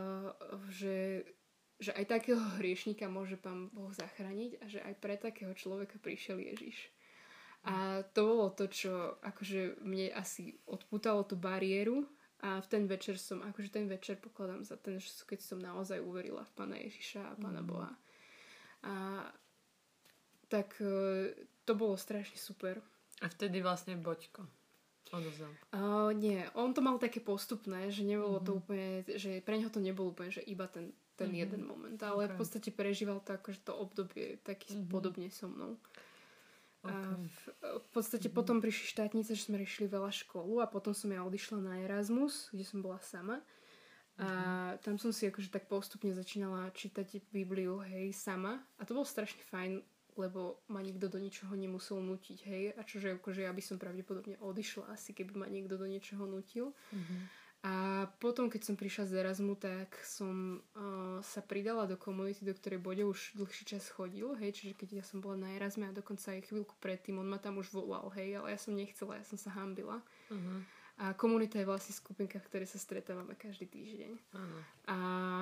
Speaker 2: že aj takého hriešnika môže Pán Boh zachrániť a že aj pre takého človeka prišiel Ježiš. A to bolo to, čo akože mne asi odpútalo tú bariéru a v ten večer pokladám za ten, keď som naozaj uverila v Pána Ježiša a Pána Boha. A tak to bolo strašne super.
Speaker 1: A vtedy vlastne Boďko odovzdal.
Speaker 2: Nie, on to mal také postupné, že nebolo to úplne, že pre neho to nebolo úplne, že iba ten jeden moment, ale v podstate prežíval to akože to obdobie taký podobne so mnou. A v podstate potom prišli štátnice, že sme riešili veľa školu a potom som ja odišla na Erasmus, kde som bola sama. A tam som si akože tak postupne začínala čítať Bibliu, hej, sama. A to bolo strašne fajn, lebo ma nikto do ničoho nemusel nútiť, hej. A čože akože ja by som pravdepodobne odišla asi, keby ma niekto do niečoho nútil. A potom, keď som prišla z Erasmu, tak som sa pridala do komunity, do ktorej Boďo už dlhší čas chodil, hej, čiže keď ja som bola na Erasme a dokonca aj chvíľku predtým, on ma tam už volal, hej, ale ja som nechcela, ja som sa hanbila. A komunita je vlastne skupinka, v ktorej sa stretávame každý týždeň. A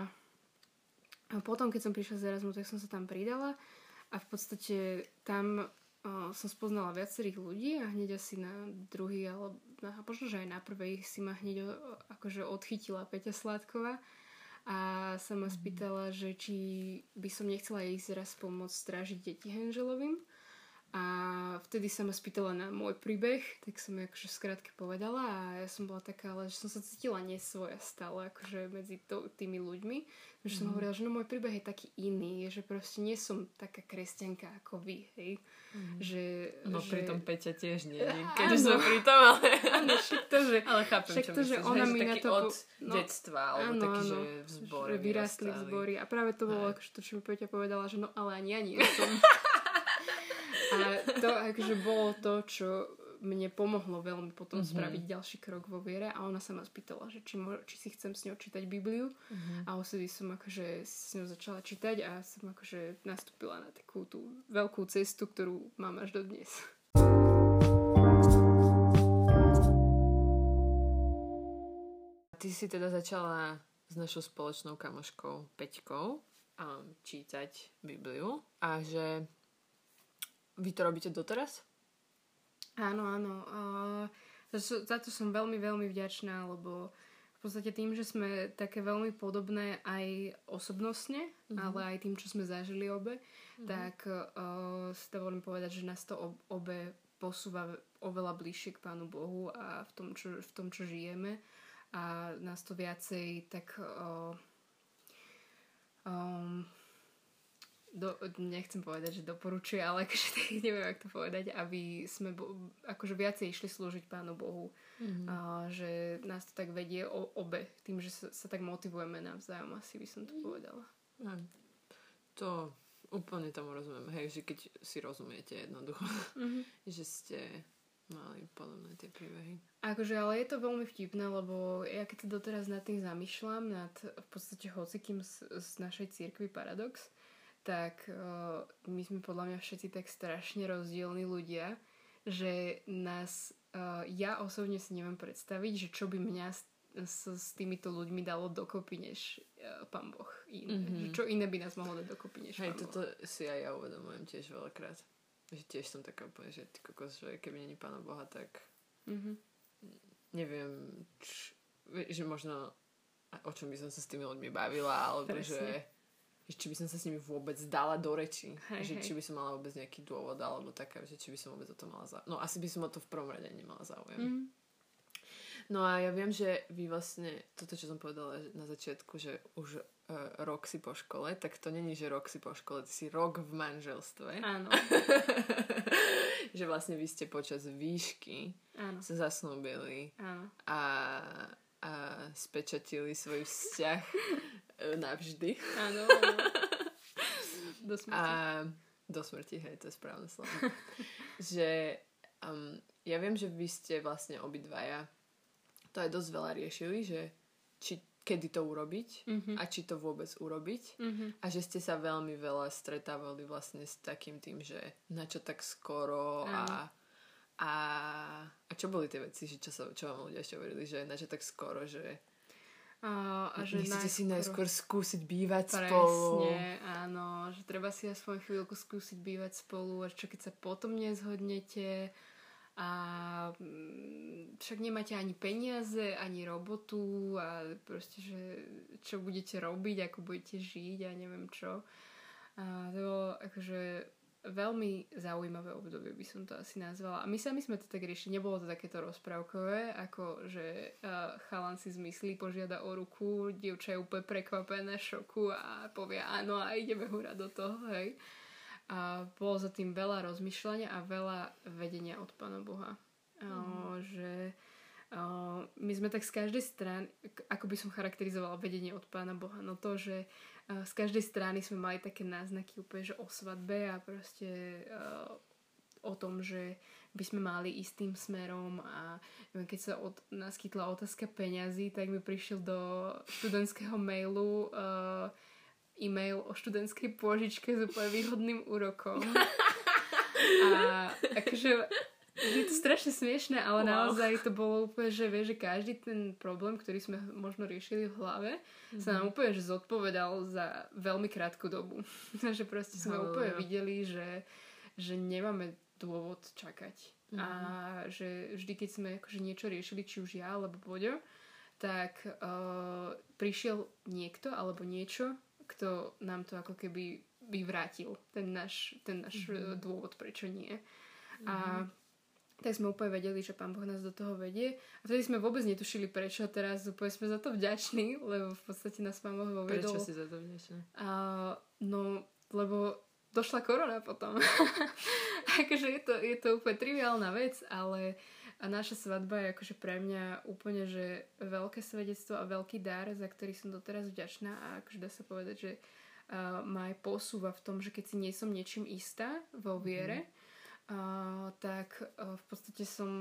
Speaker 2: potom, keď som prišla z Erasmu, tak som sa tam pridala a v podstate tam som spoznala viacerých ľudí a hneď asi na druhý, alebo možno, že aj na prvej si ma hneď akože odchytila Peťa Sládková a sa ma spýtala, že či by som nechcela ísť raz pomôcť strážiť deti Henželovým. A vtedy sa ma spýtala na môj príbeh, tak som jej akože skrátke povedala a ja som bola taká, ale že som sa cítila nesvoja stále akože medzi tými ľuďmi. Že som hovorila, že no môj príbeh je taký iný, že proste nie som taká kresťanka ako vy, hej.
Speaker 1: No pri tom Peťa tiež nie, keď už som pri tom, ale...
Speaker 2: Áno, však to, že...
Speaker 1: Ale chápem, čo myslíš, že taký od detstva, alebo taký, že v zbore
Speaker 2: vyrástli v zbori. A práve to bolo akože to, čo mi Peťa povedala, že no ale ani ja nie som. A to akože bolo to, čo mne pomohlo veľmi potom spraviť ďalší krok vo viere a ona sa ma spýtala, že či si chcem s ňou čítať Bibliu a osedy som akože s ňou začala čítať a som akože nastúpila na takú tú veľkú cestu, ktorú mám až do dnes.
Speaker 1: Ty si teda začala s našou spoločnou kamoškou Peťkou čítať Bibliu a že vy to robíte doteraz?
Speaker 2: Áno. Za to som veľmi, veľmi vďačná, lebo v podstate tým, že sme také veľmi podobné aj osobnostne, ale aj tým, čo sme zažili obe, tak si dovolím povedať, že nás to obe posúva oveľa bližšie k Pánu Bohu a v tom, čo žijeme. A nás to viacej tak nechcem povedať, že doporučuje, ale akože neviem, ako to povedať, aby sme akože viacej išli slúžiť Pánu Bohu. Že nás to tak vedie obe, tým, že sa tak motivujeme navzájom, asi by som to povedala.
Speaker 1: To úplne tomu rozumiem. Hej, že keď si rozumiete jednoducho, že ste mali podobné tie príbehy.
Speaker 2: Akože, ale je to veľmi vtipné, lebo ja keď sa doteraz nad tým zamýšľam, nad v podstate hocikým z našej cirkvi Paradox, tak my sme podľa mňa všetci tak strašne rozdielni ľudia, že nás, ja osobne si neviem predstaviť, že čo by mňa s týmito ľuďmi dalo dokopy, než Pán Boh. Že čo iné by nás mohlo dať dokopy, než Pán Boh.
Speaker 1: Toto si aj ja uvedomujem tiež veľakrát. Že tiež som taká úplne, že ty kokos, že keby není Pána Boha, tak neviem, že možno o čom by som sa s tými ľuďmi bavila, alebo že či by som sa s nimi vôbec dala do reči. Či by som mala vôbec nejaký dôvod, alebo taká, že či by som vôbec o to mala záujem. No asi by som o to v prvom rade nemala záujem. No a ja viem, že vy vlastne, toto čo som povedala na začiatku, že už rok si po škole, tak to není, že rok si po škole, ty si rok v manželstve.
Speaker 2: Áno.
Speaker 1: Že vlastne vy ste počas výšky sa zasnúbili a spečatili svoj vzťah navždy.
Speaker 2: Áno. Do smrti.
Speaker 1: Do smrti, hej, to je správne slovo. Že ja viem, že vy ste vlastne obidvaja to aj dosť veľa riešili, že kedy to urobiť a či to vôbec urobiť a že ste sa veľmi veľa stretávali vlastne s takým tým, že na čo tak skoro a čo boli tie veci, že čo vám ľudia ešte hovorili, že na čo tak skoro, že nechcete si najskôr skúsiť bývať spolu.
Speaker 2: Presne, áno, že treba si aspoň chvíľku skúsiť bývať spolu a čo keď sa potom nezhodnete a však nemáte ani peniaze, ani robotu a proste, že čo budete robiť, ako budete žiť a neviem čo. A to bolo akože veľmi zaujímavé obdobie, by som to asi nazvala. A my sami sme to tak riešili. Nebolo to takéto rozprávkové, ako že chalan si zmyslí, požiada o ruku, dievča je úplne prekvapené, šoku a povie áno a ideme hurá do toho, hej. A bolo za tým veľa rozmýšľania a veľa vedenia od Pána Boha. Že my sme tak z každej strany, ako by som charakterizovala vedenie od Pána Boha, no to, že z každej strany sme mali také náznaky úplne, že o svadbe a proste o tom, že by sme mali ísť tým smerom a keď sa naskytla otázka peňazí, tak mi prišiel do študentského mailu e-mail o študentskej pôžičke s úplne výhodným úrokom. A akože je to strašne smiešné, ale naozaj to bolo úplne, že vieš, že každý ten problém, ktorý sme možno riešili v hlave, sa nám úplne že zodpovedal za veľmi krátku dobu. Že proste sme úplne videli, že nemáme dôvod čakať. A že vždy, keď sme akože niečo riešili, či už ja alebo Boďo, tak prišiel niekto alebo niečo, kto nám to ako keby vyvrátil. Ten náš dôvod, prečo nie. A tak sme úplne vedeli, že Pán Boh nás do toho vedie. A vtedy sme vôbec netušili prečo. Teraz úplne sme za to vďační, lebo v podstate nás Pán Boh vovedol.
Speaker 1: Prečo si za to vďačná?
Speaker 2: No, lebo došla korona potom. Akože je to úplne triviálna vec, ale naša svadba je akože pre mňa úplne, že veľké svedectvo a veľký dar, za ktorý som doteraz vďačná a akože dá sa povedať, že ma aj posúva v tom, že keď si nie som niečím istá vo viere, tak v podstate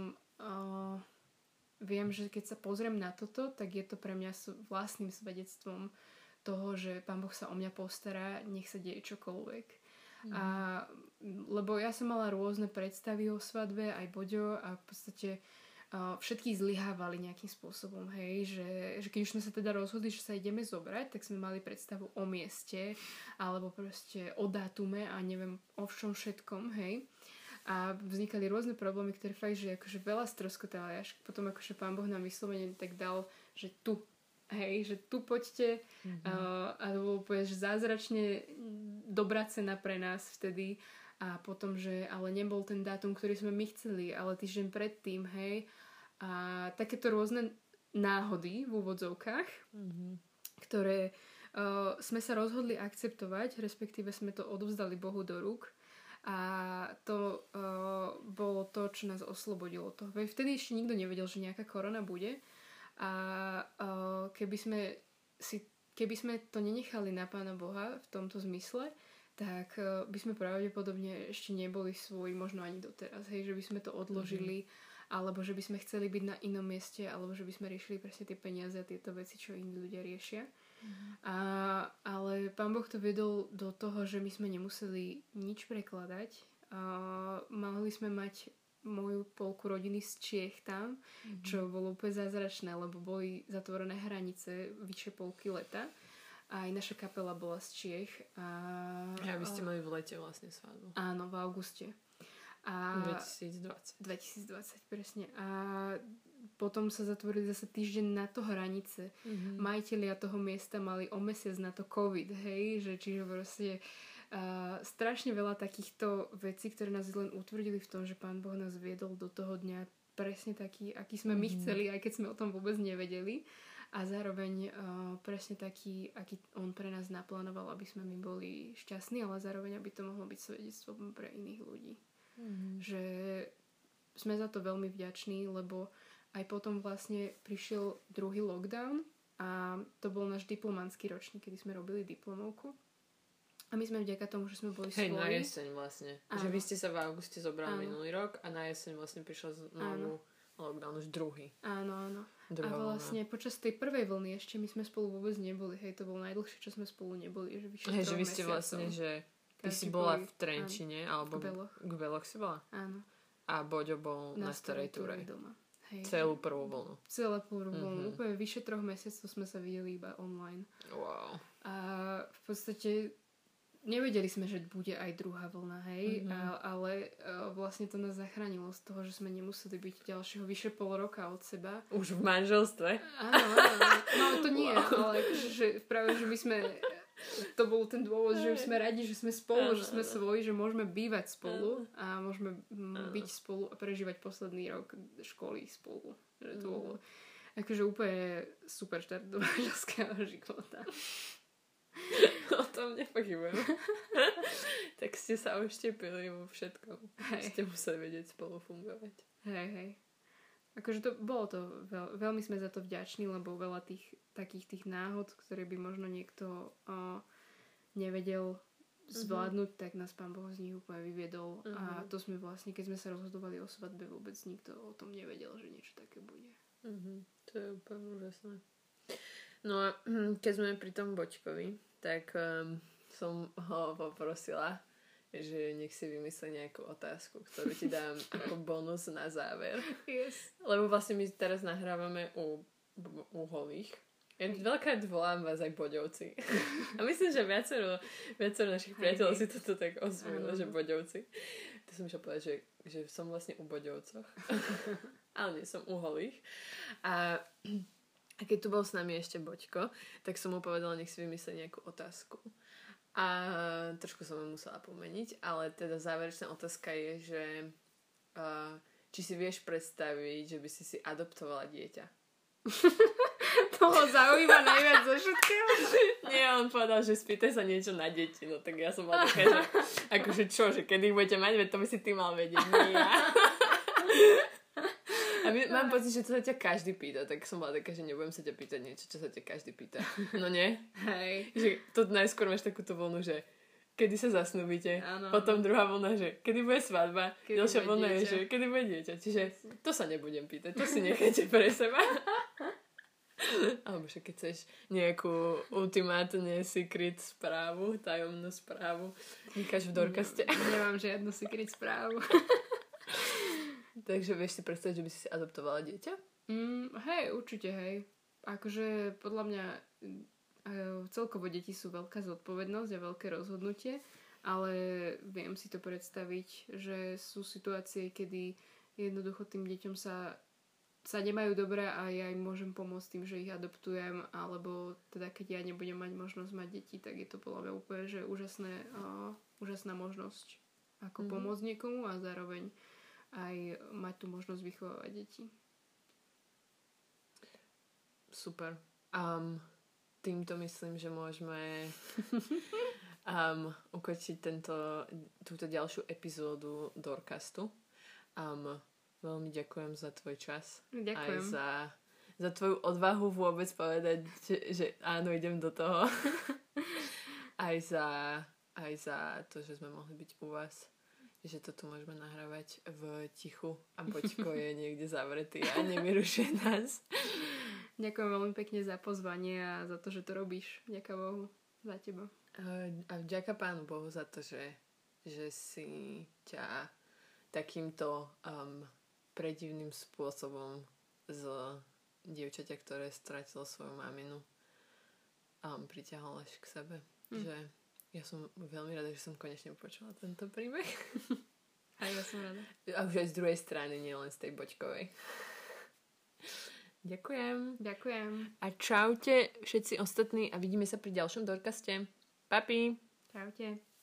Speaker 2: viem, že keď sa pozriem na toto, tak je to pre mňa vlastným svedectvom toho, že Pán Boh sa o mňa postará, nech sa deje čokoľvek. Lebo ja som mala rôzne predstavy o svadbe, aj Boďo, a v podstate všetky zlyhávali nejakým spôsobom, hej, že keď už sme sa teda rozhodli, že sa ideme zobrať, tak sme mali predstavu o mieste, alebo proste o dátume a neviem o čom všetkom, hej. A vznikali rôzne problémy, ktoré fakt, že akože veľa stroskotali, až potom akože Pán Boh nám vyslovene tak dal, že tu hej, že tu poďte a to bolo úplne že zázračne dobrá cena pre nás vtedy a potom, že ale nebol ten dátum, ktorý sme my chceli, ale týždeň predtým, hej, a takéto rôzne náhody v úvodzovkách, ktoré sme sa rozhodli akceptovať, respektíve sme to odovzdali Bohu do rúk a to bolo to, čo nás oslobodilo toho. Vtedy ešte nikto nevedel, že nejaká korona bude a keby sme to nenechali na Pána Boha v tomto zmysle, tak by sme pravdepodobne ešte neboli svoji, možno ani doteraz, hej, že by sme to odložili alebo že by sme chceli byť na inom mieste, alebo že by sme riešili presne tie peniaze a tieto veci, čo iní ľudia riešia. Ale Pán Boh to viedol do toho, že my sme nemuseli nič prekladať. Mohli sme mať moju polku rodiny z Čiech tam, čo bolo úplne zázračné, lebo boli zatvorené hranice vyše polky leta. A aj naša kapela bola z Čiech.
Speaker 1: A vy ste mali v lete vlastne svadbu.
Speaker 2: Áno, v auguste.
Speaker 1: 2020,
Speaker 2: presne. A potom sa zatvorili zase týždeň na to hranice. Majitelia toho miesta mali o mesiac na to COVID, hej, že čiže proste strašne veľa takýchto vecí, ktoré nás len utvrdili v tom, že Pán Boh nás viedol do toho dňa presne taký, aký sme my chceli, aj keď sme o tom vôbec nevedeli. A zároveň presne taký, aký on pre nás naplánoval, aby sme my boli šťastní, ale zároveň, aby to mohlo byť svedectvom pre iných ľudí. Že sme za to veľmi vďační, lebo aj potom vlastne prišiel druhý lockdown a to bol náš diplomantský ročník, kedy sme robili diplomovku. A my sme vďaka tomu, že sme boli svoji.
Speaker 1: Na jeseň vlastne. Áno. Že vy ste sa v auguste zobrali minulý rok a na jeseň vlastne prišiel znovu lockdown, už druhý.
Speaker 2: Áno.
Speaker 1: Druhá
Speaker 2: a vlastne počas tej prvej vlny ešte my sme spolu vôbec neboli. Hej, to bolo najdlhšie, čo sme spolu neboli. Že vyše 3
Speaker 1: že vy ste vlastne, že ty si bola v Trenčine, alebo k Beloch si bola?
Speaker 2: Áno.
Speaker 1: A Boďo bol na Starej Túrej.
Speaker 2: Doma. Hej.
Speaker 1: Celú prvú vlnu.
Speaker 2: Celú prvú vlnu. Úplne vyše 3 mesiacov sme sa videli iba online.
Speaker 1: Wow.
Speaker 2: A v podstate nevedeli sme, že bude aj druhá vlna, hej, ale vlastne to nás zachránilo z toho, že sme nemuseli byť ďalšieho vyše pol roka od seba.
Speaker 1: Už v manželstve?
Speaker 2: Áno. No to nie, ale že práve, že my sme... To bol ten dôvod, že sme radi, že sme spolu, že sme svoji, že môžeme bývať spolu a môžeme byť spolu a prežívať posledný rok školy spolu. Že to bolo akože úplne super štart do manželského života.
Speaker 1: O tom nepochybujem. Tak ste sa oštepili vo všetkom. Ste museli vedieť spolu fungovať.
Speaker 2: Hej. Akože bolo to, veľmi sme za to vďační, lebo veľa takých tých náhod, ktoré by možno niekto nevedel zvládnuť, tak nás Pán Boh z nich úplne vyviedol. A to sme vlastne, keď sme sa rozhodovali o svadbe, vôbec nikto o tom nevedel, že niečo také bude.
Speaker 1: To je úplne úžasné. No a keď sme pri tom Boďkovi, tak som ho poprosila, že nech si vymyslí nejakú otázku, ktorú ti dám ako bonus na záver.
Speaker 2: Yes.
Speaker 1: Lebo vlastne my teraz nahrávame u holých. Ja veľkrát volám vás aj Boďovci. A myslím, že viacero našich priateľov si toto tak osvojilo, že Boďovci. To som išla povedať, že som vlastne u Boďovcoch. Ale nie, som u holých. A keď tu bol s nami ešte Boďko, tak som mu povedala, nech si vymyslí nejakú otázku. A trošku som ju musela pomeniť, ale teda záverečná otázka je, že či si vieš predstaviť, že by si adoptovala dieťa?
Speaker 2: Toho zaujíma najviac zo všetkého.
Speaker 1: Nie, on povedal, že spýtaj sa niečo na deti, no tak ja som bola taká, že akože čo, že kedy ich budete mať, veď to by si ty mal vedieť, nie ja. A mám pocit, že to sa ťa každý pýta, tak som bola taká, že nebudem sa ťa pýtať niečo, čo sa ťa každý pýta. No nie?
Speaker 2: Hej.
Speaker 1: Že to najskôr máš takúto vlnu, že kedy sa zasnúbite, potom druhá vlna, že kedy bude svadba, ďalšia vlna je, že kedy bude dieťa. Čiže to sa nebudem pýtať, to si nechajte pre seba. Alebo že keď chceš nejakú ultimátne secret správu, tajomnú správu, vykáš v Dorkaste.
Speaker 2: Nemám žiadnu secret správu.
Speaker 1: Takže vieš si predstaviť, že by si adoptovala dieťa?
Speaker 2: Hej, určite hej. Akože podľa mňa celkovo deti sú veľká zodpovednosť a veľké rozhodnutie, ale viem si to predstaviť, že sú situácie, kedy jednoducho tým deťom sa sa nemajú dobre a ja im môžem pomôcť tým, že ich adoptujem, alebo teda keď ja nebudem mať možnosť mať deti, tak je to podľa mňa úplne, že úžasná možnosť ako pomôcť niekomu a zároveň aj mať tú možnosť vychovávať deti.
Speaker 1: Super. Týmto myslím, že môžeme ukončiť túto ďalšiu epizódu Dorcastu. Veľmi ďakujem za tvoj čas.
Speaker 2: Ďakujem.
Speaker 1: Aj za tvoju odvahu vôbec povedať, že áno, idem do toho. aj za to, že sme mohli byť u vás. Že to tu môžeme nahrávať v tichu a Boťko je niekde zavretý a nevyrušuje nás.
Speaker 2: Ďakujem veľmi pekne za pozvanie a za to, že to robíš. Ďakujem Bohu za teba.
Speaker 1: A vďaka Pánu Bohu za to, že si ťa takýmto predivným spôsobom z dievčaťa, ktoré stratilo svoju maminu, priťahol až k sebe. Že ja som veľmi rada, že som konečne počula tento príbeh.
Speaker 2: Aj ja som rada.
Speaker 1: A už aj z druhej strany, nielen z tej Boťkovej. Ďakujem.
Speaker 2: Ďakujem.
Speaker 1: A čaute všetci ostatní a vidíme sa pri ďalšom Dorcaste. Papi.
Speaker 2: Čaute.